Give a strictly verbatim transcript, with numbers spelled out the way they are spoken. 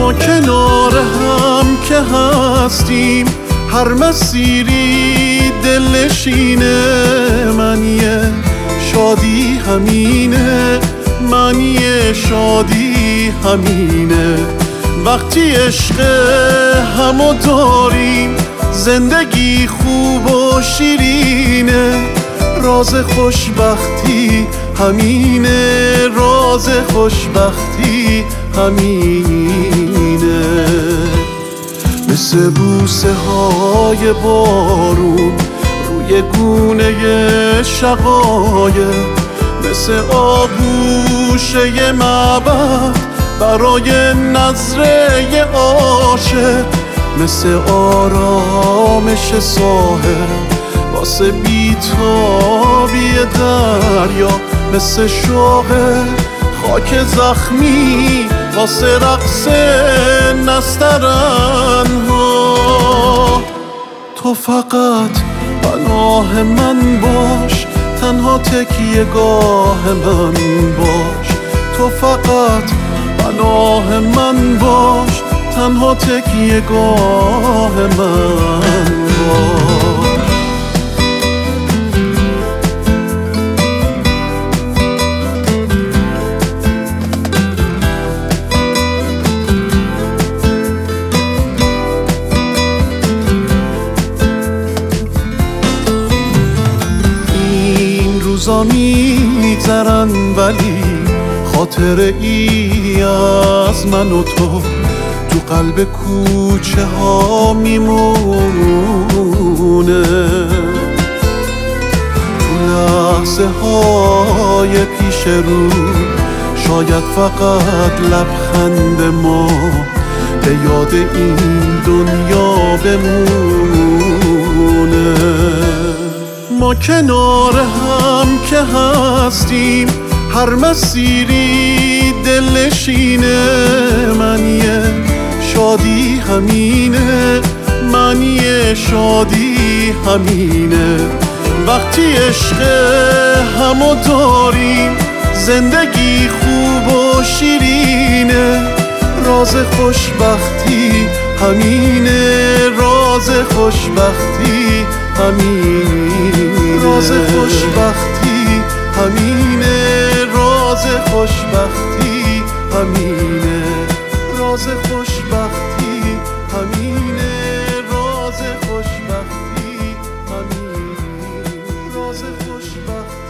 ما کنار هم که هستیم، هر مسیری دلنشینه. معنی شادی همینه، معنی شادی همینه. وقتی عشق همو داریم، زندگی خوب و شیرینه. راز خوشبختی همینه، راز خوشبختی همینه. مثل بوسه های بارون روی گونه شقایق، مثل آغوشه معبد برای نظره عاشق، مثل آرامش ساحل واسه بیتابی دریا، مثل شوق خاک زخمی واسه رقص نسترنها. تو فقط پناه من باش، تنها تکیه گاه من باش. تو فقط پناه من باش، تنها تکیه گاه من باش. روزا میگذرن ولی خاطره ای از من و تو تو قلب کوچه ها میمونه. تو لحظه های پیش رو شاید فقط لبخند ما به یاد این دنیا بمونه. ما کنار هم که هستیم، هر مسیری دلنشینه. معنی شادی همینه، معنی شادی همینه. وقتی عشق همو داریم، زندگی خوب و شیرینه. راز خوشبختی همینه، راز خوشبختی همینه. راز خوشبختی همینه، راز خوشبختی همینه. راز خوشبختی همینه، راز خوشبختی همینه. راز خوشبختی